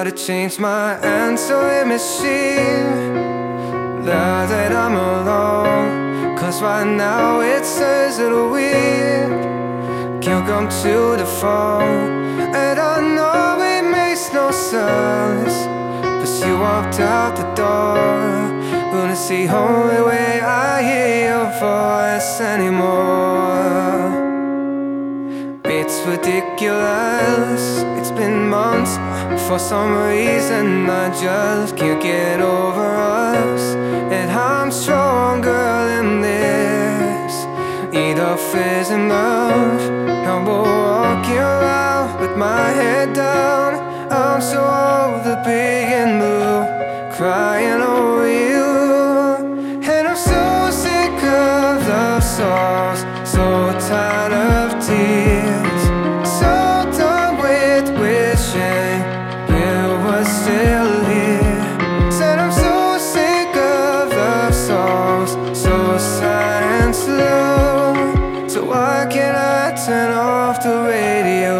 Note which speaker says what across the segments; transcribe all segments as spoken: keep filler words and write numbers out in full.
Speaker 1: Gotta change my answering machine now that I'm alone, cause right now it says it'll weird. Can't come to the phone, and I know it makes no sense, but she walked out the door. Gonna see only way I hear your voice anymore. It's ridiculous, it's been months. For some reason I just can't get over us, and I'm stronger than this. Enough is enough. I'm walking around with my head down. I'm so over big and blue, crying over you. And I'm so sick of love songs, so tired of tears, so done with wishing you were still here. Said I'm so sick of love songs, so sad and slow. So why can't I turn off the radio?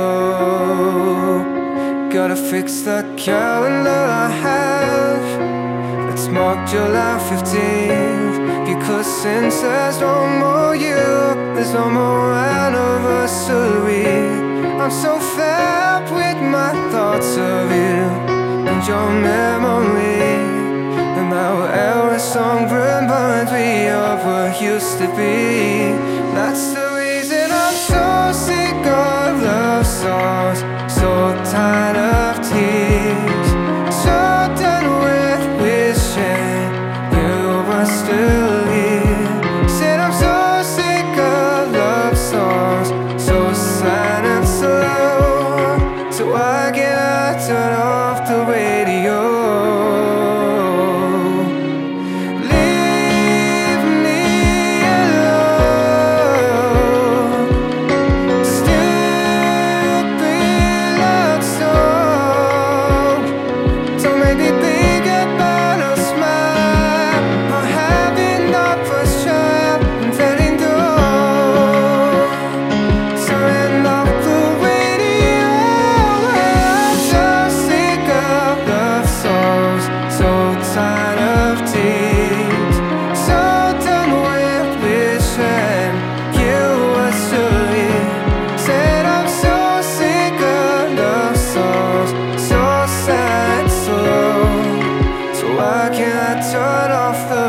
Speaker 1: Gotta fix the calendar I have. Let's mark July fifteenth, because since there's no more you, there's no more anniversary. I'm so fed up with my thoughts of you and your memory, and now every song reminds me of what used to be. That's the reason I'm so sick of love songs, so tired of tears, so done with wishing you were still here. Said I'm so sick of love songs, so sad and slow. So why can't I turn off the radio? Leave me alone. Stupid love song. Don't make me think about a smile, or having not first try and letting go. Turning off the radio. I'm so sick of love songs, so tired of tears, so done with wishing you were still here. Said I'm so sick of love songs, so sad and slow. So why can't I turn off the